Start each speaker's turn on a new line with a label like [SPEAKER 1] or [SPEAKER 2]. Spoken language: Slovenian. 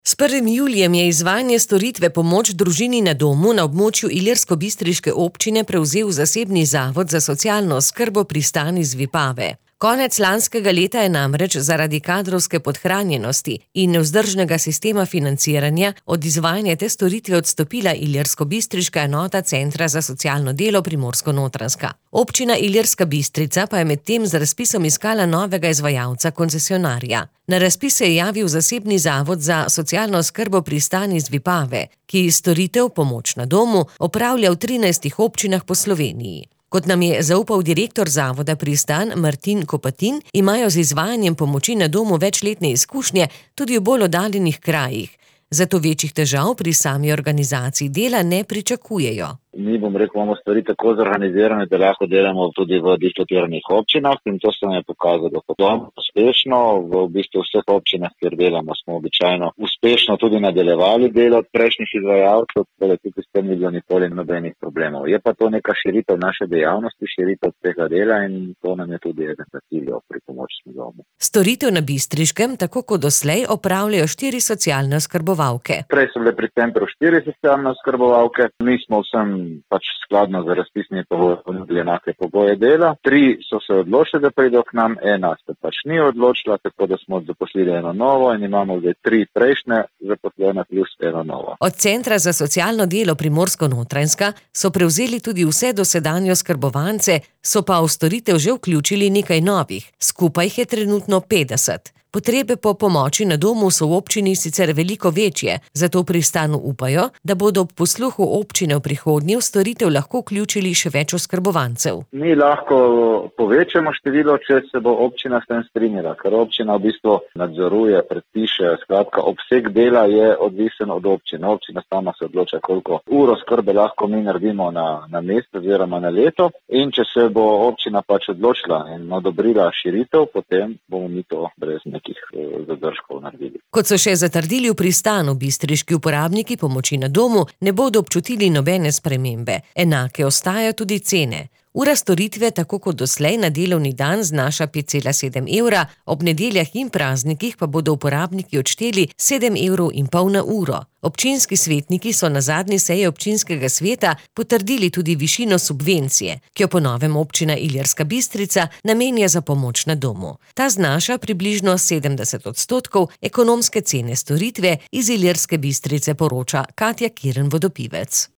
[SPEAKER 1] S 1. julijem je izvajanje storitve pomoč družini na domu na območju ilirskobistriške občine prevzel zasebni zavod za socialno oskrbo Pristan iz Vipave. Konec lanskega leta je namreč zaradi kadrovske podhranjenosti in nevzdržnega sistema financiranja od izvajanja te storitve odstopila ilirskobistriška enota Centra za socialno delo Primorsko-Notranjska. Občina Ilirska Bistrica pa je medtem z razpisom iskala novega izvajalca koncesionarja. Na razpis se je javil zasebni zavod za socialno oskrbo Pristan iz Vipave, ki storitev pomoč na domu opravlja v 13 občinah po Sloveniji. Kot nam je zaupal direktor zavoda Pristan Martin Kopatin, imajo z izvajanjem pomoči na domu večletne izkušnje tudi v bolj oddaljenih krajih. Zato večjih težav pri sami organizaciji dela ne pričakujejo.
[SPEAKER 2] Mi, imamo stvari tako zorganizirane, da lahko delamo tudi v dislociranih občinah in to se nam je pokazalo kot uspešno. V bistvu vseh občinah, kjer delamo, smo običajno uspešno tudi nadaljevali delo od prejšnjih izvajalcev, tako tudi s tem ni bilo nikoli nobenih problemov. Je pa to neka širitev naše dejavnosti, širitev tega dela in to nam je tudi eden od ciljev pri pomoči na domu.
[SPEAKER 1] Storitev na Bistriškem, tako kot doslej, opravljajo 4 socialne oskrbovalke.
[SPEAKER 2] Prej so bile pri centru 4 socialne oskrbovalke, mi smo vsem skladno z razpisnimi pogoji ponudili enake pogoje dela. 3 so se odločili, da pridejo k nam, 1 se ni odločila, tako da smo zaposlili eno novo in imamo zdaj 3 prejšnje zaposlene plus eno novo.
[SPEAKER 1] Od Centra za socialno delo Primorsko-Notranjska so prevzeli tudi vse dosedanje oskrbovance, so pa v storitev že vključili nekaj novih. Skupaj jih je trenutno 50. Potrebe po pomoči na domu so v občini sicer veliko večje, zato v Pristanu upajo, da bodo ob posluhu občine v prihodnje v storitev lahko vključili še več oskrbovancev.
[SPEAKER 2] Mi lahko povečamo število, če se bo občina s tem strinjala, ker občina v bistvu nadzoruje, predpiše, skratka obseg dela je odvisen od občine. Občina sama se odloča, koliko ur oskrbe lahko mi naredimo na mesec oziroma na leto in če se bo občina odločila in odobrila širitev, potem bomo mi to brez zadržkov naredili.
[SPEAKER 1] Kot so še zatrdili v Pristanu, bistriški uporabniki pomoči na domu ne bodo občutili nobene spremembe. Enake ostajajo tudi cene. Ura storitve, tako kot doslej, na delovni dan znaša 5,7 evra, ob nedeljah in praznikih pa bodo uporabniki odšteli 7,5 evra na uro. Občinski svetniki so na zadnji seji občinskega sveta potrdili tudi višino subvencije, ki jo po novem občina Ilirska Bistrica namenja za pomoč na domu. Ta znaša približno 70% ekonomske cene storitve, iz Ilirske Bistrice poroča Katja Kirn Vodopivec.